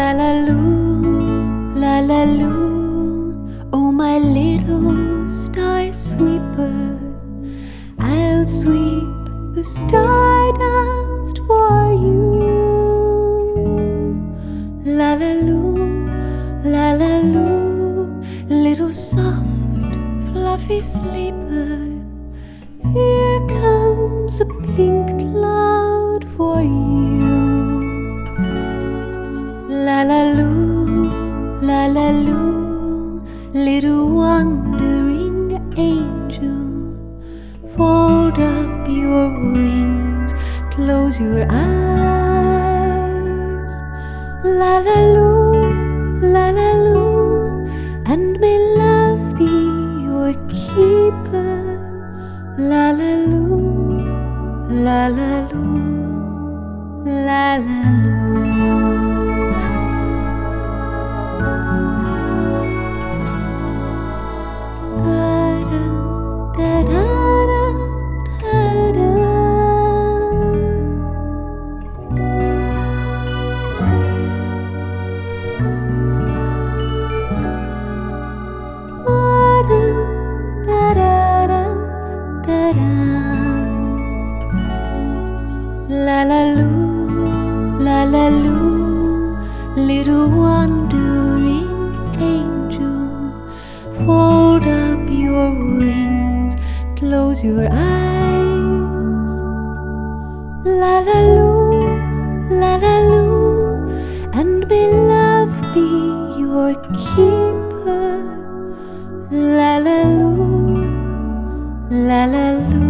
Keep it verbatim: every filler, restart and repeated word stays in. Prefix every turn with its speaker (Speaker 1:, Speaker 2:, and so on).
Speaker 1: La la loo, la la loo, oh my little star sweeper, I'll sweep the stardust for you. La la loo, la la loo, little soft, fluffy sleeper, here comes a pink cloud for you. La la loo, la la loo, little wandering angel, fold up your wings, close your eyes. La la loo, la la loo, and may love be your keeper. La la loo, la la loo, la la loo. La la loo, la la loo, little wandering angel, fold up your wings, close your eyes. La la loo, la la loo, and may love be your keeper. La la loo, la la loo.